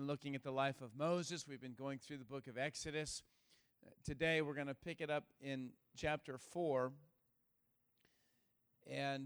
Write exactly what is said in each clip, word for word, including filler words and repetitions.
looking at the life of Moses. We've been going through the book of Exodus. Today we're going to pick it up in chapter four. And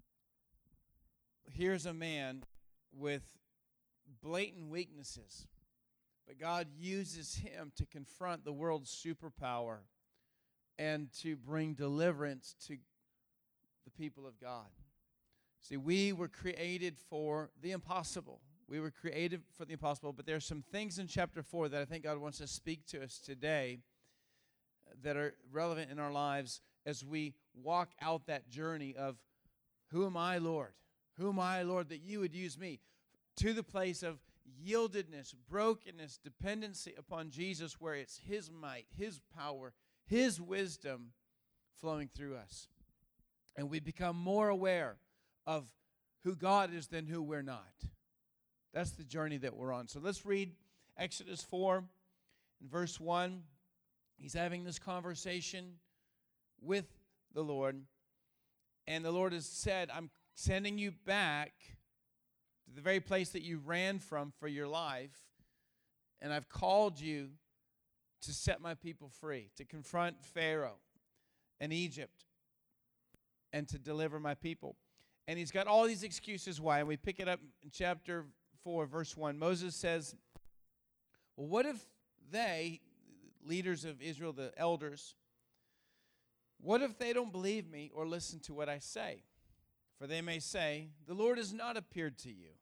here's a man with blatant weaknesses, but God uses him to confront the world's superpower and to bring deliverance to the people of God. See, we were created for the impossible. We were created for the impossible, but there are some things in chapter four that I think God wants to speak to us today that are relevant in our lives as we walk out that journey of, who am I, Lord? Who am I, Lord, that you would use me? To the place of yieldedness, brokenness, dependency upon Jesus, where it's His might, His power, His wisdom flowing through us. And we become more aware of who God is than who we're not. That's the journey that we're on. So let's read Exodus four in verse one. He's having this conversation with the Lord. And the Lord has said, I'm sending you back to the very place that you ran from for your life. And I've called you to set my people free, to confront Pharaoh and Egypt, and to deliver my people. And he's got all these excuses why. And we pick it up in chapter four, verse one. Moses says, well, what if they, leaders of Israel, the elders, what if they don't believe me or listen to what I say? For they may say, the Lord has not appeared to you.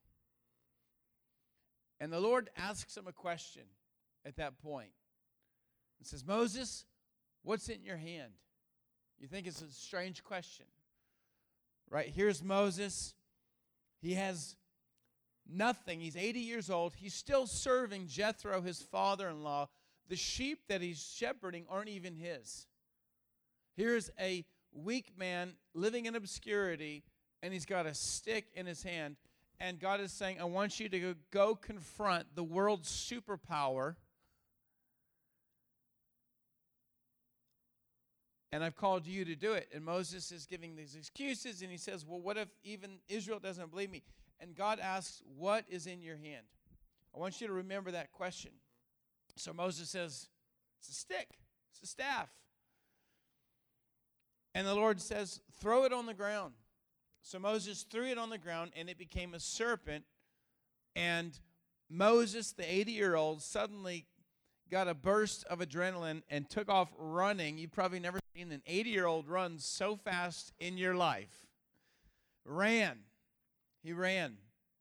And the Lord asks him a question at that point. He says, Moses, what's in your hand? You think it's a strange question, right? Here's Moses. He has nothing. He's eighty years old. He's still serving Jethro, his father-in-law. The sheep that he's shepherding aren't even his. Here's a weak man living in obscurity, and he's got a stick in his hand. And God is saying, I want you to go confront the world's superpower. And I've called you to do it. And Moses is giving these excuses, and he says, well, what if even Israel doesn't believe me? And God asks, what is in your hand? I want you to remember that question. So Moses says, it's a stick. It's a staff. And the Lord says, throw it on the ground. So Moses threw it on the ground, and it became a serpent. And Moses, the eighty-year-old, suddenly got a burst of adrenaline and took off running. You've probably never seen an eighty-year-old run so fast in your life. Ran. He ran.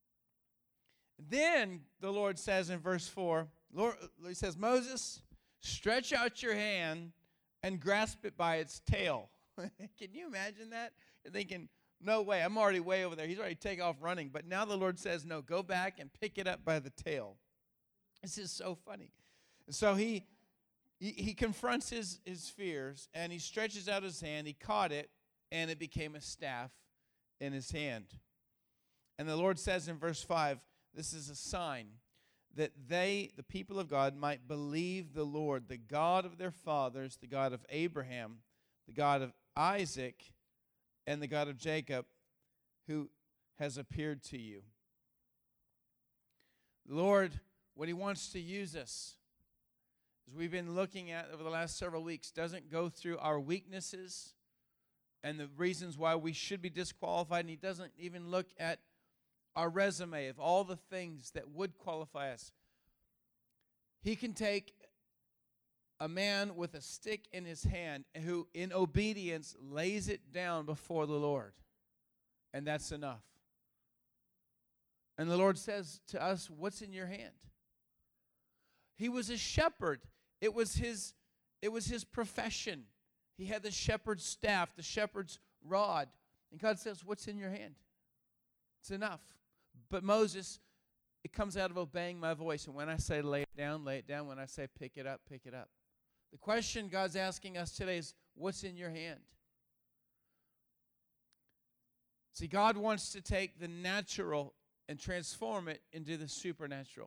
Then the Lord says in verse four, Lord, he says, Moses, stretch out your hand and grasp it by its tail. Can you imagine that? You're thinking, no way, I'm already way over there. He's already taken off running. But now the Lord says, no, go back and pick it up by the tail. This is so funny. So he, he he confronts his, his fears, and he stretches out his hand. He caught it, and it became a staff in his hand. And the Lord says in verse five, this is a sign that they, the people of God, might believe the Lord, the God of their fathers, the God of Abraham, the God of Isaac, and the God of Jacob, who has appeared to you. The Lord, what he wants to use us, as we've been looking at over the last several weeks, doesn't go through our weaknesses and the reasons why we should be disqualified, and he doesn't even look at our resume of all the things that would qualify us. He can take a man with a stick in his hand who, in obedience, lays it down before the Lord. And that's enough. And the Lord says to us, what's in your hand? He was a shepherd. It was his, it was his profession. He had the shepherd's staff, the shepherd's rod. And God says, what's in your hand? It's enough. But Moses, it comes out of obeying my voice. And when I say lay it down, lay it down. When I say pick it up, pick it up. The question God's asking us today is, what's in your hand? See, God wants to take the natural and transform it into the supernatural.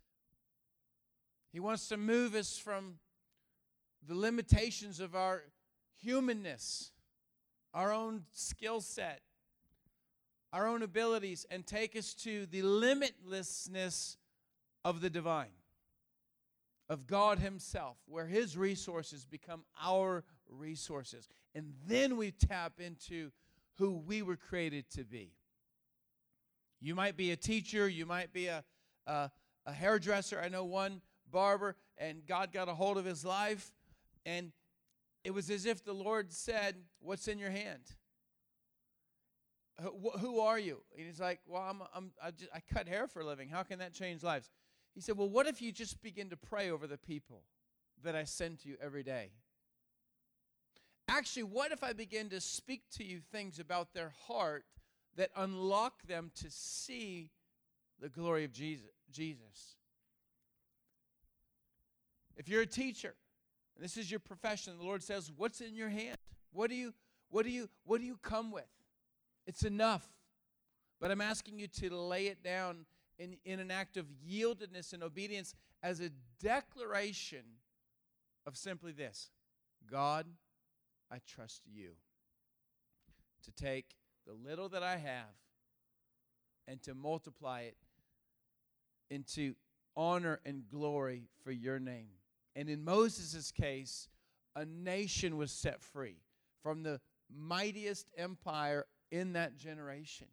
He wants to move us from the limitations of our humanness, our own skill set, our own abilities, and take us to the limitlessness of the divine, of God himself, where his resources become our resources. And then we tap into who we were created to be. You might be a teacher, you might be a, a, a hairdresser. I know one barber, and God got a hold of his life, and it was as if the Lord said, "What's in your hand? Who, who are you?" And he's like, "Well, I'm, I'm, I, just, I cut hair for a living. How can that change lives?" He said, "Well, what if you just begin to pray over the people that I send to you every day? Actually, what if I begin to speak to you things about their heart that unlock them to see the glory of Jesus?" Jesus. If you're a teacher, and this is your profession, the Lord says, "What's in your hand? What do you, what do you, what do you come with? It's enough. But I'm asking you to lay it down in, in an act of yieldedness and obedience as a declaration of simply this: God, I trust you to take the little that I have and to multiply it into honor and glory for your name." And in Moses' case, a nation was set free from the mightiest empire in that generation.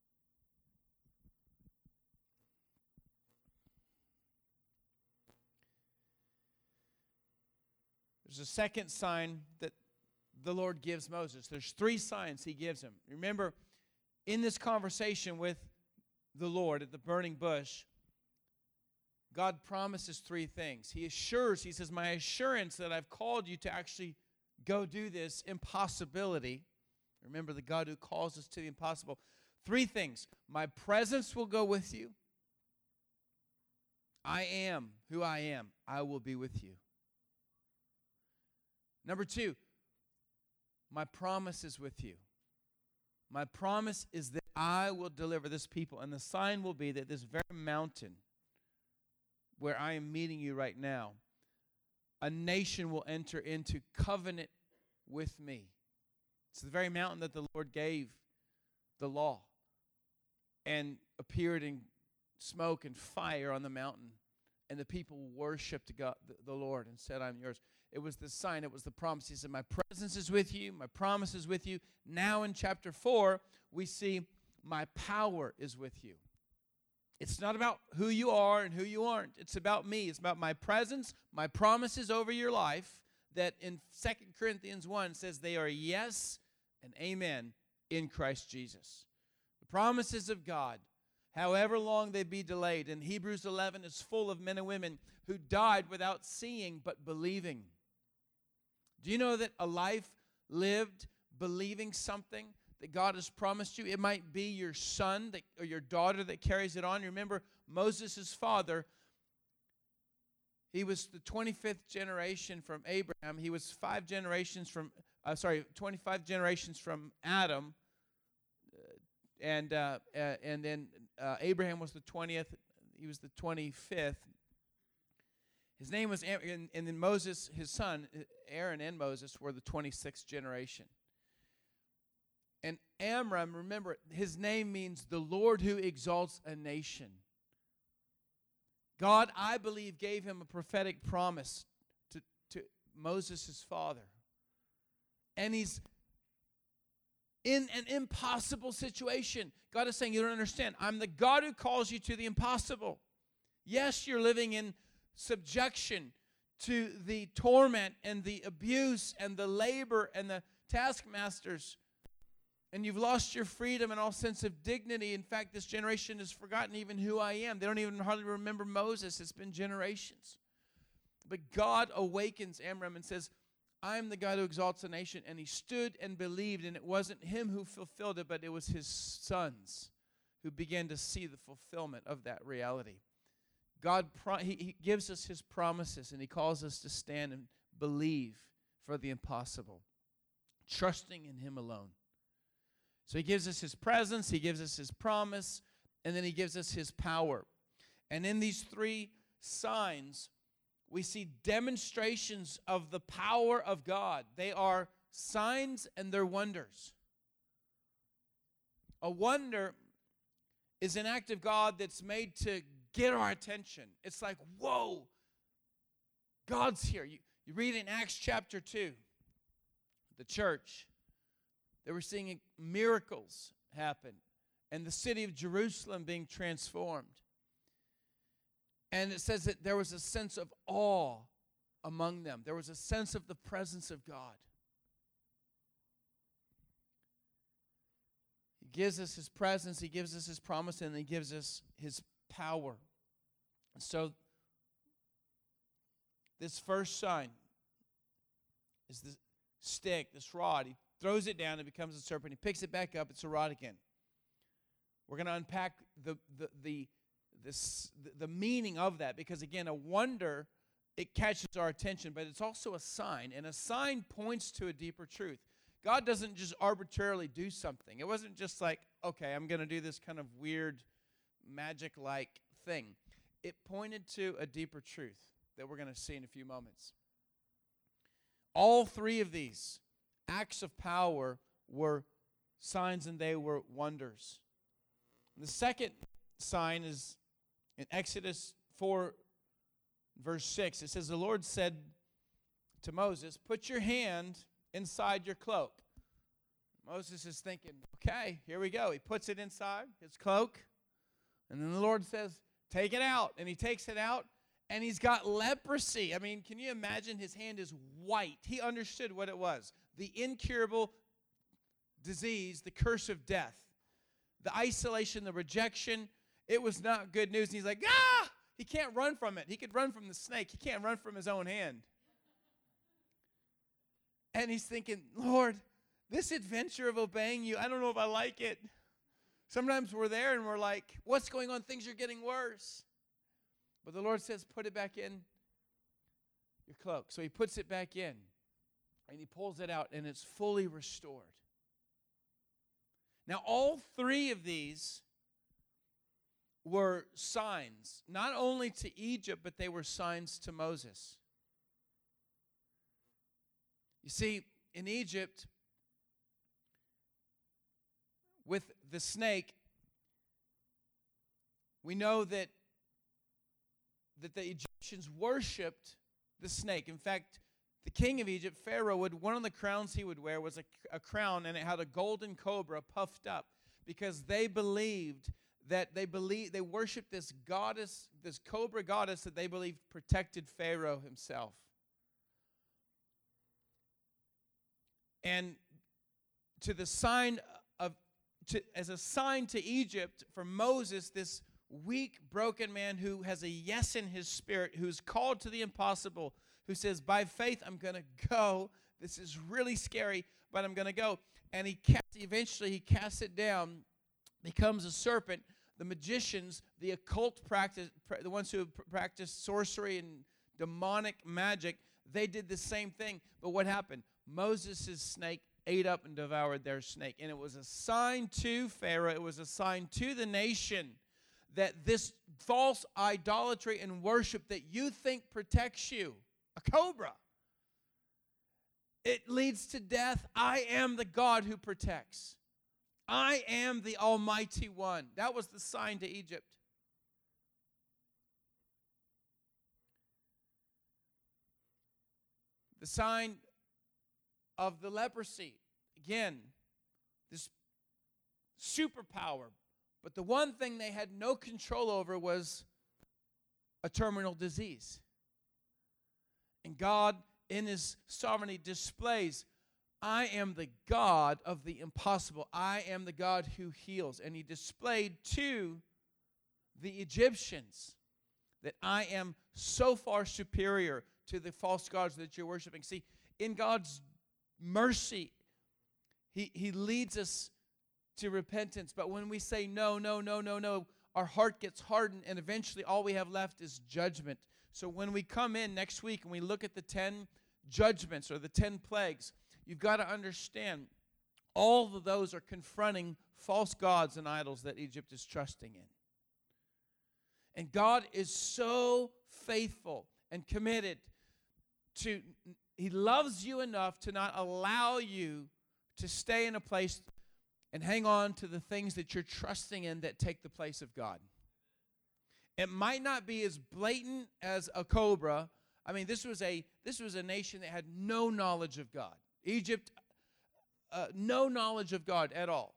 There's a second sign that the Lord gives Moses. There's three signs he gives him. Remember, in this conversation with the Lord at the burning bush, God promises three things. He assures, he says, "My assurance that I've called you to actually go do this impossibility." Remember, the God who calls us to the impossible. Three things. My presence will go with you. I am who I am. I will be with you. Number two, my promise is with you. My promise is that I will deliver this people, and the sign will be that this very mountain where I am meeting you right now, a nation will enter into covenant with me. It's the very mountain that the Lord gave the law and appeared in smoke and fire on the mountain, and the people worshiped God, the, the Lord, and said, "I'm yours." It was the sign, it was the promise. He said, "My presence is with you, my promise is with you." Now in chapter four, we see my power is with you. It's not about who you are and who you aren't. It's about me. It's about my presence, my promises over your life that in Second Corinthians one says they are yes and amen in Christ Jesus. The promises of God, however long they be delayed. And Hebrews eleven is full of men and women who died without seeing but believing. Do you know that a life lived believing something that God has promised you? It might be your son that, or your daughter that carries it on. You remember Moses' father, he was the twenty-fifth generation from Abraham. He was five generations from, uh, sorry, twenty-five generations from Adam. And uh, uh, and then uh, Abraham was the twentieth. He was the twenty-fifth. His name was, and, and then Moses, his son, Aaron and Moses were the twenty-sixth generation. And Amram, remember, his name means the Lord who exalts a nation. God, I believe, gave him a prophetic promise to, to Moses' father. And he's in an impossible situation. God is saying, you don't understand. I'm the God who calls you to the impossible. Yes, you're living in subjection to the torment and the abuse and the labor and the taskmasters. And you've lost your freedom and all sense of dignity. In fact, this generation has forgotten even who I am. They don't even hardly remember Moses. It's been generations. But God awakens Amram and says, I am the God who exalts a nation. And he stood and believed, and it wasn't him who fulfilled it, but it was his sons who began to see the fulfillment of that reality. God, pro- he, he gives us his promises, and he calls us to stand and believe for the impossible, trusting in him alone. So he gives us his presence, he gives us his promise, and then he gives us his power. And in these three signs, we see demonstrations of the power of God. They are signs and they're wonders. A wonder is an act of God that's made to get our attention. It's like, whoa, God's here. You, you read in Acts chapter two, the church, they were seeing miracles happen and the city of Jerusalem being transformed. And it says that there was a sense of awe among them. There was a sense of the presence of God. He gives us His presence, He gives us His promise, and He gives us His power. So, this first sign is the stick, this rod. He throws it down, it becomes a serpent. He picks it back up, it's a rod again. We're going to unpack the the the this the meaning of that, because again, a wonder, it catches our attention, but it's also a sign, and a sign points to a deeper truth. God doesn't just arbitrarily do something. It wasn't just like, okay, I'm going to do this kind of weird magic-like thing. It pointed to a deeper truth that we're going to see in a few moments. All three of these acts of power were signs, and they were wonders. The second sign is in Exodus four, verse six. It says, the Lord said to Moses, put your hand inside your cloak. Moses is thinking, okay, here we go. He puts it inside his cloak, and then the Lord says, take it out. And he takes it out, and he's got leprosy. I mean, can you imagine? His hand is white. He understood what it was. The incurable disease, the curse of death. The isolation, the rejection, it was not good news. And he's like, ah! He can't run from it. He could run from the snake. He can't run from his own hand. And he's thinking, Lord, this adventure of obeying you, I don't know if I like it. Sometimes we're there and we're like, what's going on? Things are getting worse. But the Lord says, put it back in your cloak. So he puts it back in, and he pulls it out, and it's fully restored. Now, all three of these were signs, not only to Egypt, but they were signs to Moses. You see, in Egypt, with the snake, we know that, that the Egyptians worshipped the snake. In fact, the king of Egypt, Pharaoh, would one of the crowns he would wear was a, a crown, and it had a golden cobra puffed up, because they believed that they believed they worshipped this goddess, this cobra goddess that they believed protected Pharaoh himself. And to the sign of, to, as a sign to Egypt for Moses, this weak, broken man who has a yes in his spirit, who's called to the impossible, who says, by faith, I'm going to go. This is really scary, but I'm going to go. And he casts, eventually he casts it down, becomes a serpent. The magicians, the occult practice, the ones who practice sorcery and demonic magic, they did the same thing. But what happened? Moses' snake ate up and devoured their snake. And it was a sign to Pharaoh, it was a sign to the nation that this false idolatry and worship that you think protects you, a cobra, it leads to death. I am the God who protects. I am the Almighty One. That was the sign to Egypt. The sign of the leprosy. Again, this superpower. But the one thing they had no control over was a terminal disease. And God, in His sovereignty, displays, I am the God of the impossible. I am the God who heals. And He displayed to the Egyptians that I am so far superior to the false gods that you're worshiping. See, in God's mercy, He, he leads us to repentance. But when we say no, no, no, no, no, our heart gets hardened, and eventually all we have left is judgment. So when we come in next week and we look at the ten judgments or the ten plagues, you've got to understand all of those are confronting false gods and idols that Egypt is trusting in. And God is so faithful and committed to, He loves you enough to not allow you to stay in a place and hang on to the things that you're trusting in that take the place of God. It might not be as blatant as a cobra. I mean, this was a this was a nation that had no knowledge of God. Egypt, uh, no knowledge of God at all.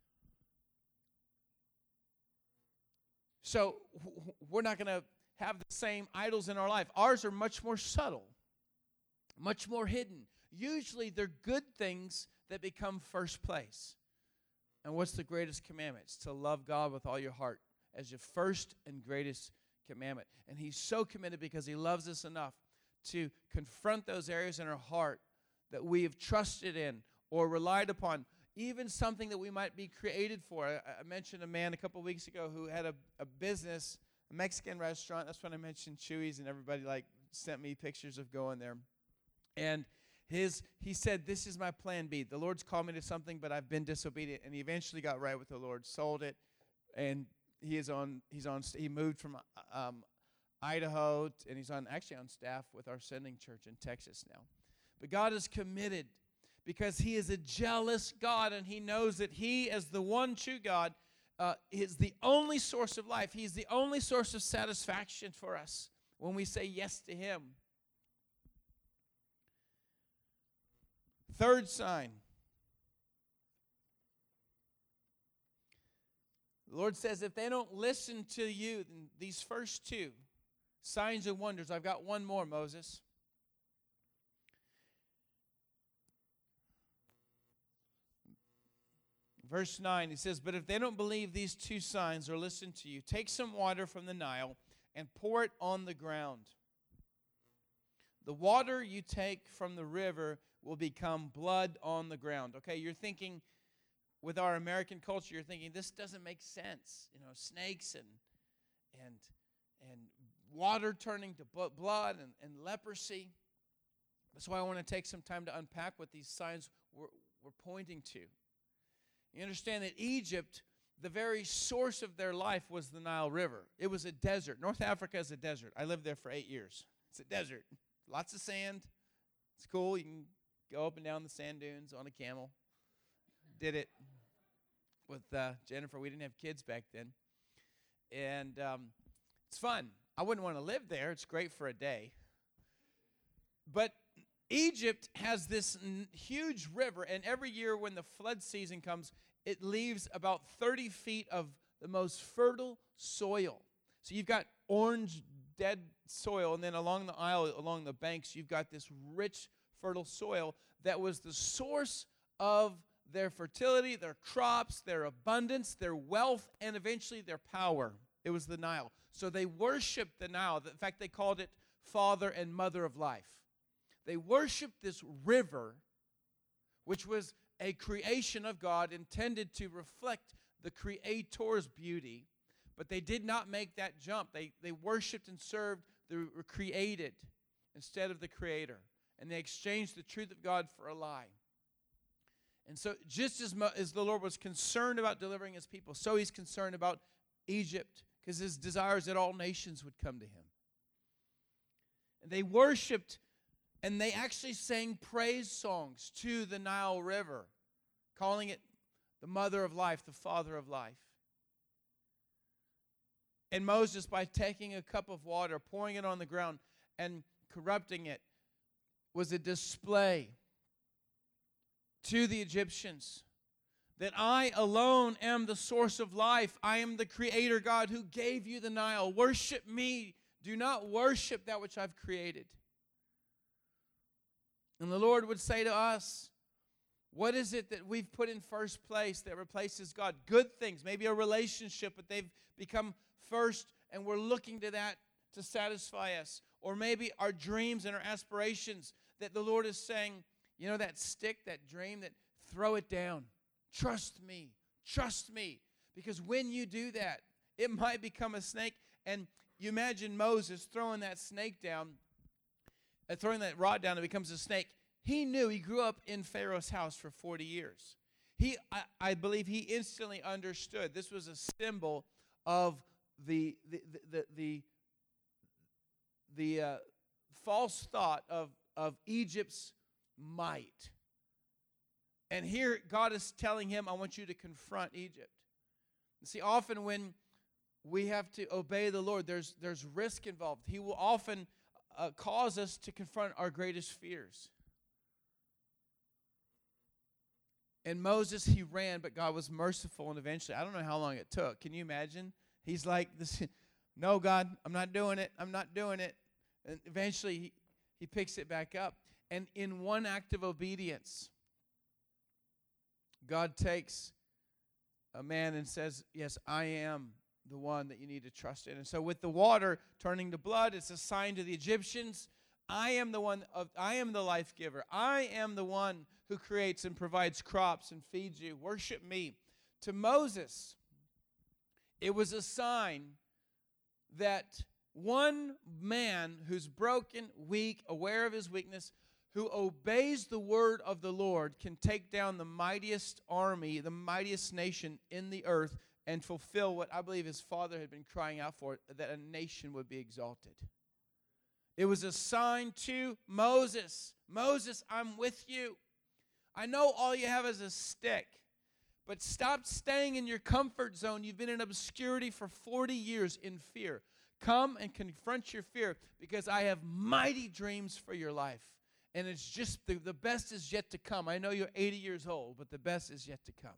So we're not going to have the same idols in our life. Ours are much more subtle, much more hidden. Usually they're good things that become first place. And what's the greatest commandment? It's to love God with all your heart as your first and greatest commandment. And he's so committed because he loves us enough to confront those areas in our heart that we have trusted in or relied upon, even something that we might be created for. I, I mentioned a man a couple weeks ago who had a, a business, a Mexican restaurant. That's when I mentioned Chuy's, and everybody like sent me pictures of going there. And his he said, this is my plan B. The Lord's called me to something, but I've been disobedient. And he eventually got right with the Lord, sold it, and he is on. He's on. He moved from um, Idaho, t- and he's on actually on staff with our sending church in Texas now. But God is committed because he is a jealous God, and he knows that he, as the one true God, uh, is the only source of life. He's the only source of satisfaction for us when we say yes to him. Third sign. The Lord says if they don't listen to you, then these first two, signs and wonders. I've got one more, Moses. Verse nine, he says, but if they don't believe these two signs or listen to you, take some water from the Nile and pour it on the ground. The water you take from the river will become blood on the ground. Okay, you're thinking, with our American culture, you're thinking, this doesn't make sense. You know, snakes and and and water turning to blood and, and leprosy. That's why I want to take some time to unpack what these signs were, were pointing to. You understand that Egypt, the very source of their life was the Nile River. It was a desert. North Africa is a desert. I lived there for eight years. It's a desert. Lots of sand. It's cool. You can go up and down the sand dunes on a camel. Did it with uh, Jennifer. We didn't have kids back then. And um, it's fun. I wouldn't want to live there. It's great for a day. But Egypt has this n- huge river, and every year when the flood season comes, it leaves about thirty feet of the most fertile soil. So you've got orange, dead soil, and then along the aisle, along the banks, you've got this rich, fertile soil that was the source of their fertility, their crops, their abundance, their wealth, and eventually their power. It was the Nile. So they worshiped the Nile. In fact, they called it Father and Mother of Life. They worshiped this river, which was a creation of God intended to reflect the Creator's beauty, but they did not make that jump. They, they worshiped and served the created instead of the Creator, and they exchanged the truth of God for a lie. And so just as, mu- as the Lord was concerned about delivering his people, so he's concerned about Egypt, because his desire is that all nations would come to him. And they worshiped, and they actually sang praise songs to the Nile River, calling it the mother of life, the father of life. And Moses, by taking a cup of water, pouring it on the ground, and corrupting it, was a display to the Egyptians that I alone am the source of life. I am the Creator God who gave you the Nile. Worship me. Do not worship that which I've created. And the Lord would say to us, what is it that we've put in first place that replaces God? Good things, maybe a relationship, but they've become first, and we're looking to that to satisfy us. Or maybe our dreams and our aspirations that the Lord is saying, you know, that stick, that dream, that throw it down. Trust me. Trust me. Because when you do that, it might become a snake. And you imagine Moses throwing that snake down, uh, throwing that rod down, it becomes a snake. He knew. He grew up in Pharaoh's house for forty years. He, I, I believe he instantly understood this was a symbol of the, the, the, the, the, the uh, false thought of, of Egypt's might. And here God is telling him, I want you to confront Egypt. You see, often when we have to obey the Lord. There's, there's risk involved. He will often uh, cause us to confront our greatest fears. And Moses, he ran, but God was merciful, and eventually, I don't know how long it took. Can you imagine? He's like, this, no, God, I'm not doing it. I'm not doing it. And eventually, he, he picks it back up. And in one act of obedience, God takes a man and says, yes, I am the one that you need to trust in. And so with the water turning to blood, it's a sign to the Egyptians, I am the one of I am the life giver. I am the one who creates and provides crops and feeds you. Worship me. To Moses, it was a sign that one man who's broken, weak, aware of his weakness, who obeys the word of the Lord can take down the mightiest army, the mightiest nation in the earth, and fulfill what I believe his father had been crying out for, that a nation would be exalted. It was a sign to Moses. Moses, I'm with you. I know all you have is a stick, but stop staying in your comfort zone. You've been in obscurity for forty years in fear. Come and confront your fear, because I have mighty dreams for your life. And it's just, the, the best is yet to come. I know you're eighty years old, but the best is yet to come.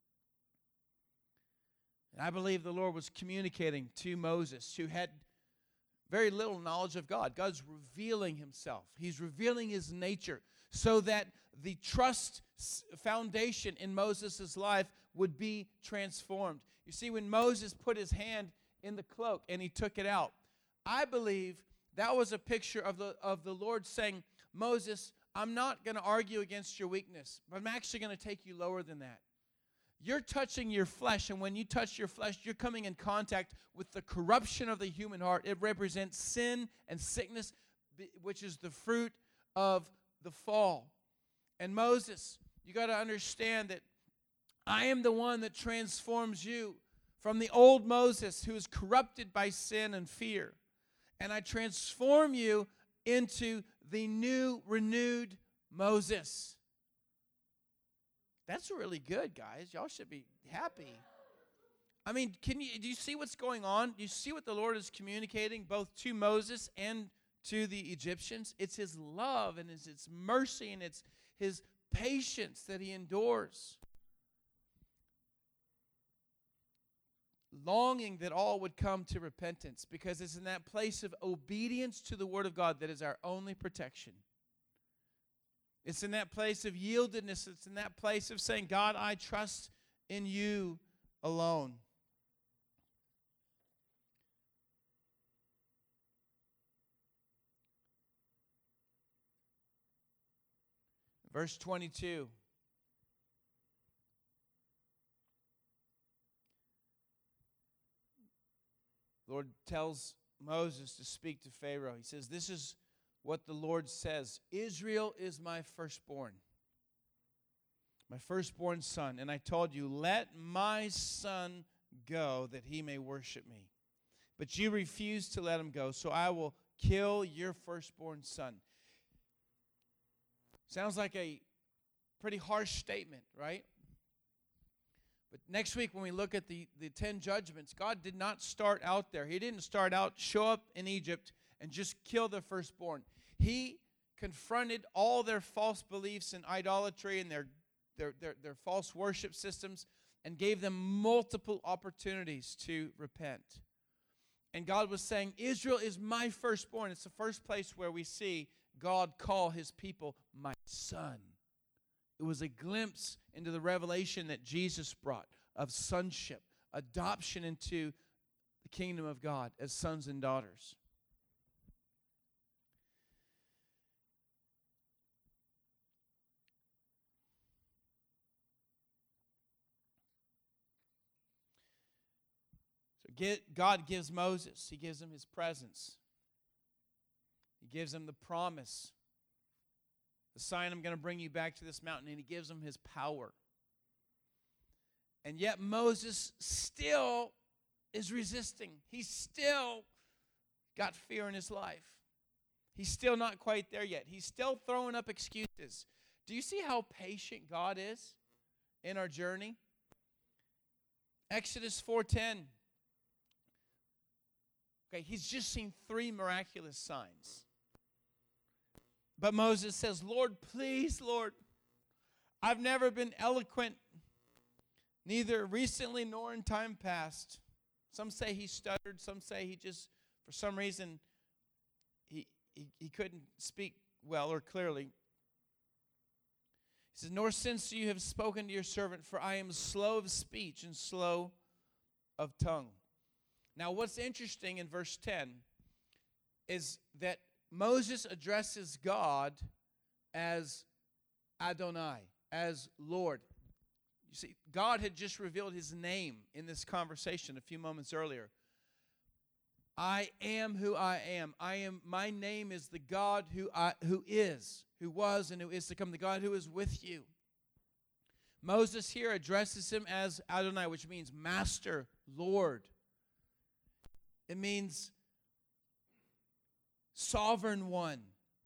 And I believe the Lord was communicating to Moses, who had very little knowledge of God. God's revealing himself. He's revealing his nature so that the trust foundation in Moses' life would be transformed. You see, when Moses put his hand in the cloak and he took it out, I believe that was a picture of the, of the Lord saying, Moses, I'm not going to argue against your weakness, but I'm actually going to take you lower than that. You're touching your flesh, and when you touch your flesh, you're coming in contact with the corruption of the human heart. It represents sin and sickness, which is the fruit of the fall. And Moses, you got to understand that I am the one that transforms you from the old Moses who is corrupted by sin and fear. And I transform you into the new, renewed Moses. That's really good, guys. Y'all should be happy. I mean, can you do you see what's going on? Do you see what the Lord is communicating both to Moses and to the Egyptians? It's his love, and it's his mercy, and it's his patience that he endures. Longing that all would come to repentance, because it's in that place of obedience to the word of God that is our only protection. It's in that place of yieldedness. It's in that place of saying, God, I trust in you alone. Verse twenty-two. The Lord tells Moses to speak to Pharaoh. He says, this is what the Lord says. Israel is my firstborn, my firstborn son. And I told you, let my son go that he may worship me. But you refuse to let him go, so I will kill your firstborn son. Sounds like a pretty harsh statement, right? But next week when we look at the, the ten judgments, God did not start out there. He didn't start out, show up in Egypt, and just kill the firstborn. He confronted all their false beliefs and idolatry and their, their, their, their false worship systems and gave them multiple opportunities to repent. And God was saying, Israel is my firstborn. It's the first place where we see God call his people my son. It was a glimpse into the revelation that Jesus brought of sonship, adoption into the kingdom of God as sons and daughters. So God gives Moses, he gives him his presence. He gives him the promise. The sign, I'm going to bring you back to this mountain, and he gives him his power. And yet Moses still is resisting. He's still got fear in his life. He's still not quite there yet. He's still throwing up excuses. Do you see how patient God is in our journey? Exodus four ten. Okay, he's just seen three miraculous signs. But Moses says, Lord, please, Lord, I've never been eloquent, neither recently nor in time past. Some say he stuttered. Some say he just, for some reason, he, he, he couldn't speak well or clearly. He says, nor since you have spoken to your servant, for I am slow of speech and slow of tongue. Now, what's interesting in verse ten is that Moses addresses God as Adonai, as Lord. You see, God had just revealed his name in this conversation a few moments earlier. I am who I am. I am. My name is the God who I, who is, who was, and who is to come, the God who is with you. Moses here addresses him as Adonai, which means Master, Lord. It means Sovereign One.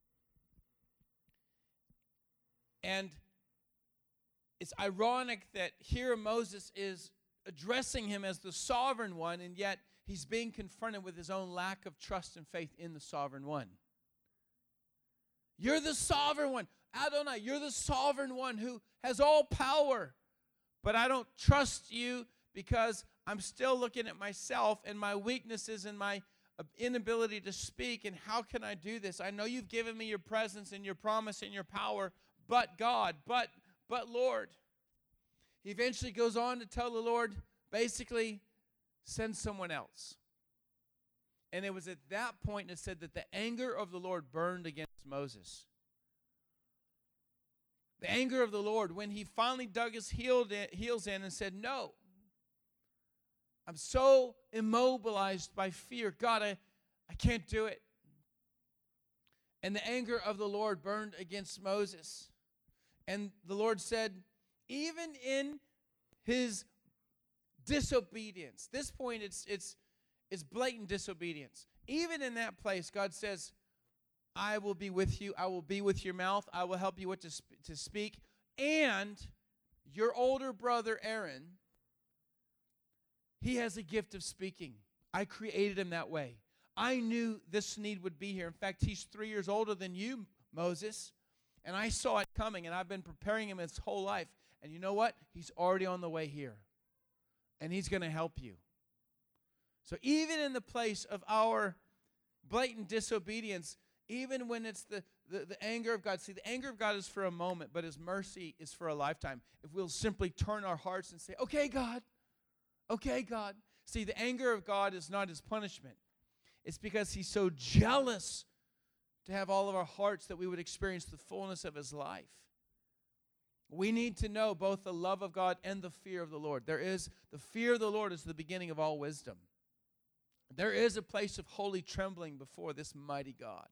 And it's ironic that here Moses is addressing him as the Sovereign One, and yet he's being confronted with his own lack of trust and faith in the Sovereign One. You're the Sovereign One. Adonai, you're the Sovereign One who has all power. But I don't trust you because I'm still looking at myself and my weaknesses and my inability to speak. And how can I do this? I know you've given me your presence and your promise and your power, but God, but, but Lord. He eventually goes on to tell the Lord, basically, send someone else. And it was at that point it said that the anger of the Lord burned against Moses. The anger of the Lord, when he finally dug his heels in and said, no, I'm so immobilized by fear. God, I, I can't do it. And the anger of the Lord burned against Moses. And the Lord said, even in his disobedience, this point it's it's it's blatant disobedience. Even in that place, God says, I will be with you. I will be with your mouth. I will help you what to, sp- to speak. And your older brother Aaron, he has a gift of speaking. I created him that way. I knew this need would be here. In fact, he's three years older than you, Moses. And I saw it coming, and I've been preparing him his whole life. And you know what? He's already on the way here. And he's going to help you. So even in the place of our blatant disobedience, even when it's the, the, the anger of God. See, the anger of God is for a moment, but his mercy is for a lifetime. If we'll simply turn our hearts and say, okay, God, okay, God. See, the anger of God is not his punishment. It's because he's so jealous to have all of our hearts that we would experience the fullness of his life. We need to know both the love of God and the fear of the Lord. There is, the fear of the Lord is the beginning of all wisdom. There is a place of holy trembling before this mighty God.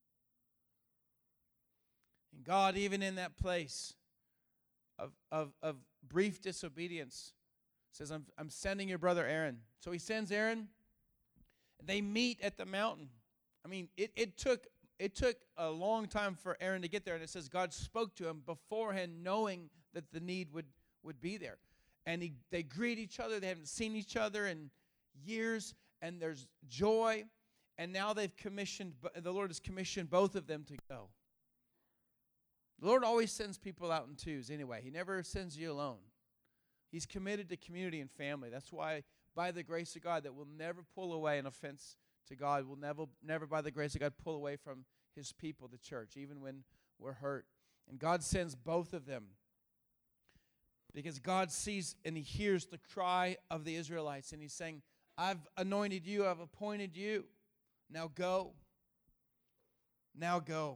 And God, even in that place of, of, of brief disobedience, says, I'm, I'm sending your brother Aaron. So he sends Aaron. They meet at the mountain. I mean, it, it took it took a long time for Aaron to get there. And it says God spoke to him beforehand, knowing that the need would, would be there. And he, they greet each other. They haven't seen each other in years. And there's joy. And now they've commissioned, the Lord has commissioned both of them to go. The Lord always sends people out in twos anyway. He never sends you alone. He's committed to community and family. That's why, by the grace of God, that will never pull away an offense to God. Will never, never by the grace of God, pull away from his people, the church, even when we're hurt. And God sends both of them because God sees and he hears the cry of the Israelites. And he's saying, I've anointed you. I've appointed you. Now go. Now go.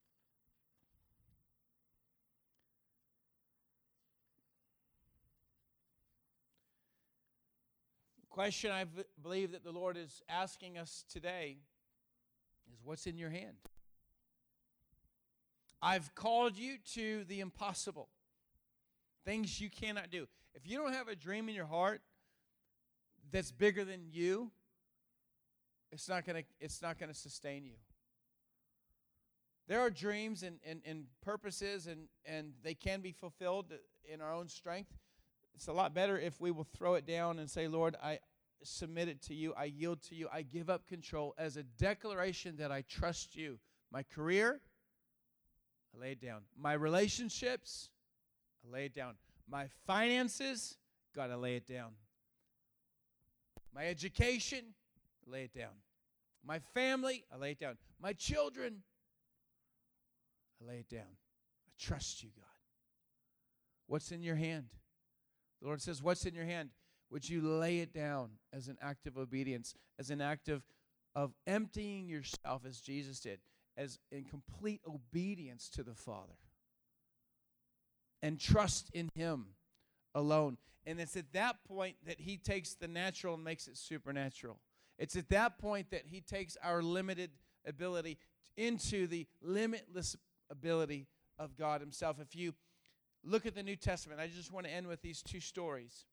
Question I v- believe that the Lord is asking us today is, what's in your hand? I've called you to the impossible, things you cannot do. If you don't have a dream in your heart that's bigger than you, it's not gonna it's not gonna sustain you. There are dreams and, and, and purposes, and, and they can be fulfilled in our own strength. It's a lot better if we will throw it down and say, Lord, I submit it to you. I yield to you. I give up control as a declaration that I trust you. My career, I lay it down. My relationships, I lay it down. My finances, God, I lay it down. My education, I lay it down. My family, I lay it down. My children, I lay it down. I trust you, God. What's in your hand? The Lord says, what's in your hand? Would you lay it down as an act of obedience, as an act of, of emptying yourself as Jesus did, as in complete obedience to the Father? And trust in Him alone. And it's at that point that He takes the natural and makes it supernatural. It's at that point that He takes our limited ability into the limitless ability of God Himself. If you look at the New Testament, I just want to end with these two stories.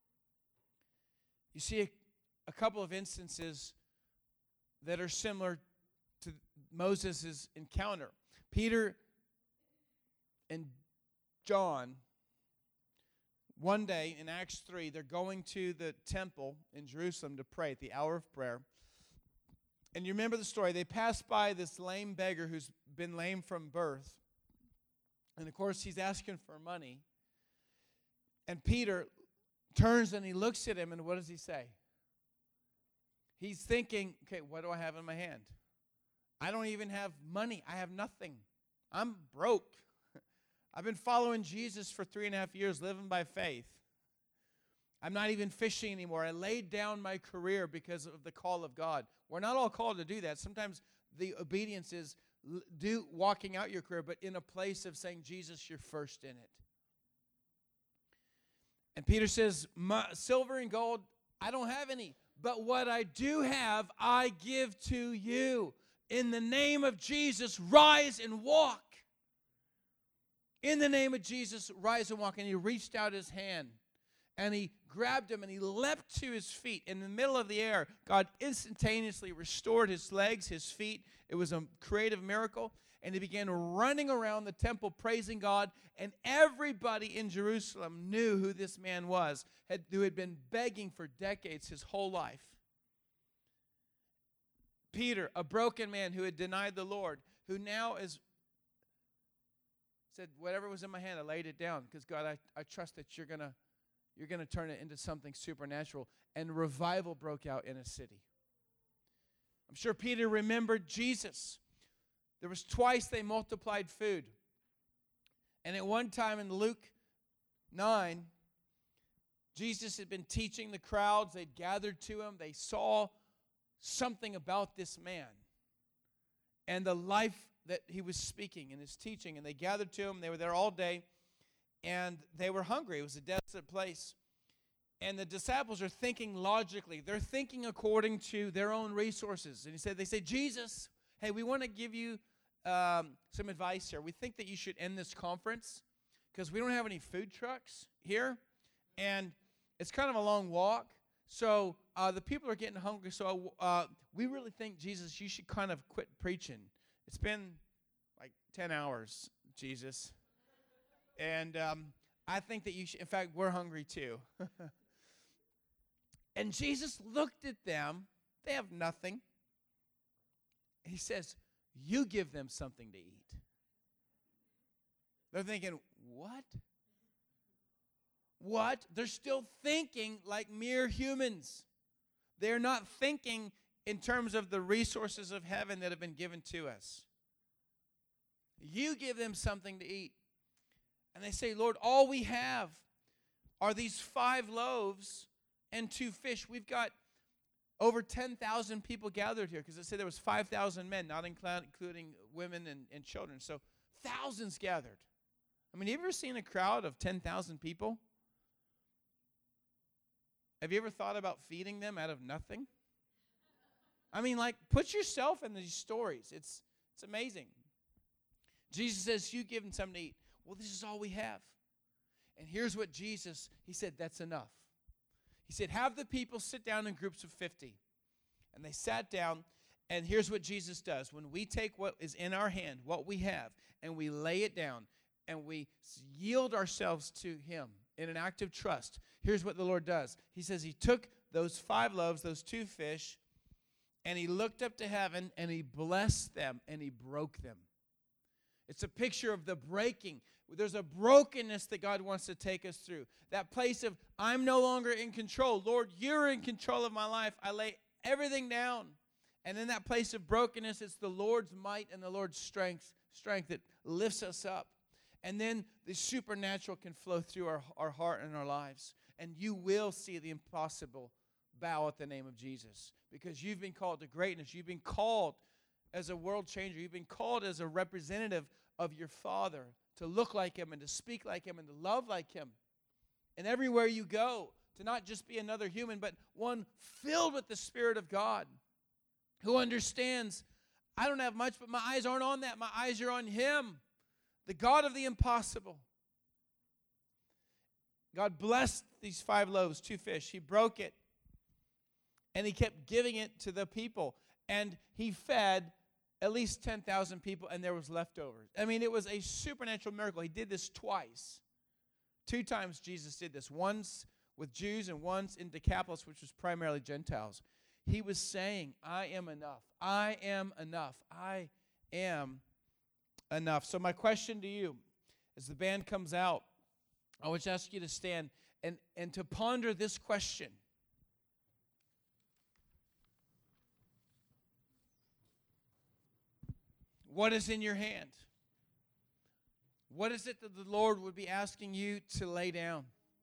You see a, a couple of instances that are similar to Moses' encounter. Peter and John, one day in Acts three, they're going to the temple in Jerusalem to pray at the hour of prayer. And you remember the story. They passed by this lame beggar who's been lame from birth. And, of course, he's asking for money. And Peter turns and he looks at him, and what does he say? He's thinking, okay, what do I have in my hand? I don't even have money. I have nothing. I'm broke. I've been following Jesus for three and a half years, living by faith. I'm not even fishing anymore. I laid down my career because of the call of God. We're not all called to do that. Sometimes the obedience is do walking out your career, but in a place of saying, Jesus, you're first in it. And Peter says, silver and gold, I don't have any. But what I do have, I give to you. In the name of Jesus, rise and walk. In the name of Jesus, rise and walk. And he reached out his hand, and he grabbed him, and he leapt to his feet. In the middle of the air, God instantaneously restored his legs, his feet. It was a creative miracle. And he began running around the temple, praising God. And everybody in Jerusalem knew who this man was, had, who had been begging for decades, his whole life. Peter, a broken man who had denied the Lord, who now is said, whatever was in my hand, I laid it down. Because, God, I, I trust that you're going to you're gonna turn it into something supernatural. And revival broke out in a city. I'm sure Peter remembered Jesus. There was twice they multiplied food. And at one time in Luke nine, Jesus had been teaching the crowds. They'd gathered to him. They saw something about this man and the life that he was speaking in his teaching. And they gathered to him. They were there all day. And they were hungry. It was a desolate place. And the disciples are thinking logically. They're thinking according to their own resources. And he said, they say, Jesus, hey, we want to give you um, some advice here. We think that you should end this conference because we don't have any food trucks here. And it's kind of a long walk. So uh, the people are getting hungry. So uh, we really think, Jesus, you should kind of quit preaching. It's been like ten hours, Jesus. And um, I think that you should, in fact, we're hungry too. And Jesus looked at them. They have nothing. He says, you give them something to eat. They're thinking, what? What? They're still thinking like mere humans. They're not thinking in terms of the resources of heaven that have been given to us. You give them something to eat. And they say, Lord, all we have are these five loaves and two fish. We've got over ten thousand people gathered here because it said there was five thousand men, not including women and, and children. So thousands gathered. I mean, have you ever seen a crowd of ten thousand people? Have you ever thought about feeding them out of nothing? I mean, like, put yourself in these stories. It's, it's amazing. Jesus says, you give them something to eat. Well, this is all we have. And here's what Jesus, he said, that's enough. He said, have the people sit down in groups of fifty. And they sat down, and here's what Jesus does. When we take what is in our hand, what we have, and we lay it down, and we yield ourselves to him in an act of trust, here's what the Lord does. He says he took those five loaves, those two fish, and he looked up to heaven, and he blessed them, and he broke them. It's a picture of the breaking. There's a brokenness that God wants to take us through. That place of, I'm no longer in control. Lord, you're in control of my life. I lay everything down. And in that place of brokenness, it's the Lord's might and the Lord's strength, strength that lifts us up. And then the supernatural can flow through our, our heart and our lives. And you will see the impossible bow at the name of Jesus. Because you've been called to greatness. You've been called as a world changer. You've been called as a representative of your Father to look like Him and to speak like Him and to love like Him. And everywhere you go, to not just be another human, but one filled with the Spirit of God who understands, I don't have much, but my eyes aren't on that. My eyes are on Him, the God of the impossible. God blessed these five loaves, two fish. He broke it, and He kept giving it to the people. And He fed at least ten thousand people, and there was leftovers. I mean, it was a supernatural miracle. He did this twice. Two times Jesus did this, once with Jews and once in Decapolis, which was primarily Gentiles. He was saying, I am enough. I am enough. I am enough. So my question to you, as the band comes out, I want to ask you to stand and, and to ponder this question. What is in your hand? What is it that the Lord would be asking you to lay down?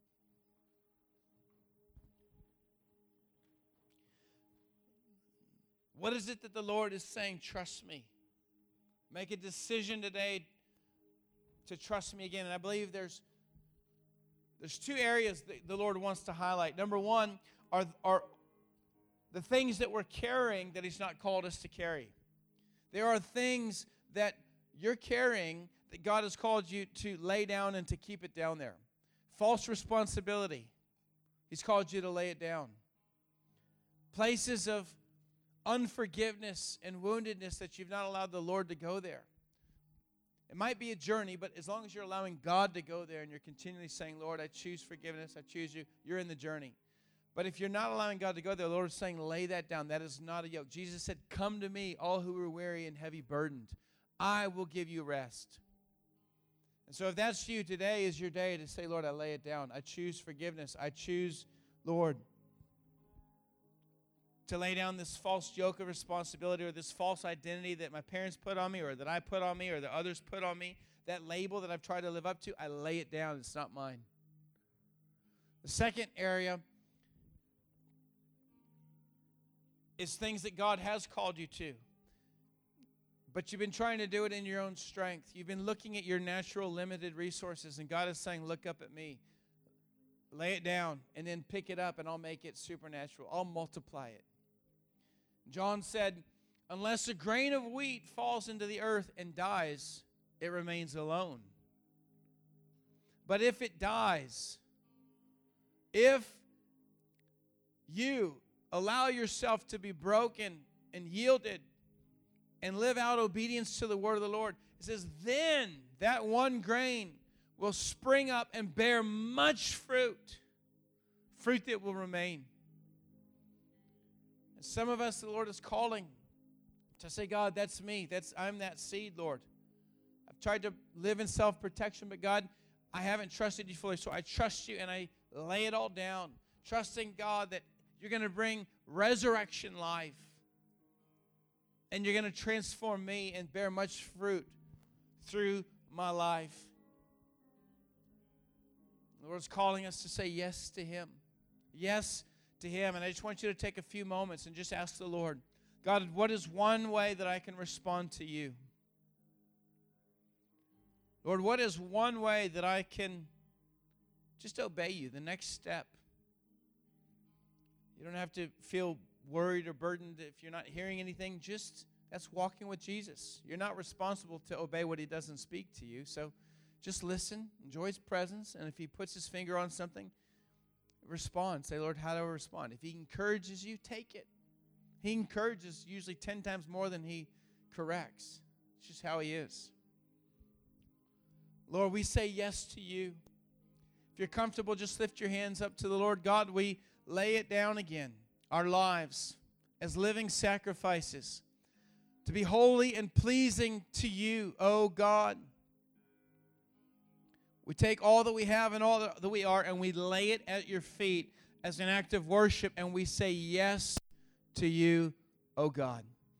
What is it that the Lord is saying, trust me? Make a decision today to trust me again. And I believe there's, there's two areas that the Lord wants to highlight. Number one are, are the things that we're carrying that He's not called us to carry. There are things that you're carrying that God has called you to lay down and to keep it down there. False responsibility. He's called you to lay it down. Places of unforgiveness and woundedness that you've not allowed the Lord to go there. It might be a journey, but as long as you're allowing God to go there and you're continually saying, Lord, I choose forgiveness, I choose you, you're in the journey. But if you're not allowing God to go there, the Lord is saying, lay that down. That is not a yoke. Jesus said, come to me, all who are weary and heavy burdened. I will give you rest. And so if that's you, today is your day to say, Lord, I lay it down. I choose forgiveness. I choose, Lord, to lay down this false yoke of responsibility or this false identity that my parents put on me or that I put on me or that others put on me, that label that I've tried to live up to, I lay it down. It's not mine. The second area is things that God has called you to. But you've been trying to do it in your own strength. You've been looking at your natural limited resources, and God is saying, look up at me. Lay it down, and then pick it up, and I'll make it supernatural. I'll multiply it. John said, unless a grain of wheat falls into the earth and dies, it remains alone. But if it dies, if you allow yourself to be broken and yielded and live out obedience to the word of the Lord, it says, then that one grain will spring up and bear much fruit, fruit that will remain. And some of us, the Lord is calling to say, God, that's me. That's I'm that seed, Lord. I've tried to live in self-protection, but God, I haven't trusted you fully, so I trust you and I lay it all down, trusting, God, that you're going to bring resurrection life. And you're going to transform me and bear much fruit through my life. The Lord's calling us to say yes to Him. Yes to Him. And I just want you to take a few moments and just ask the Lord, God, what is one way that I can respond to you? Lord, what is one way that I can just obey you, the next step? You don't have to feel worried or burdened if you're not hearing anything. Just, that's walking with Jesus. You're not responsible to obey what He doesn't speak to you. So just listen, enjoy His presence, and if He puts His finger on something, respond. Say, Lord, how do I respond? If He encourages you, take it. He encourages usually ten times more than He corrects. It's just how He is. Lord, we say yes to you. If you're comfortable, just lift your hands up to the Lord. God, we lay it down again, our lives as living sacrifices, to be holy and pleasing to you, O God. We take all that we have and all that we are, and we lay it at your feet as an act of worship, and we say yes to you, O God.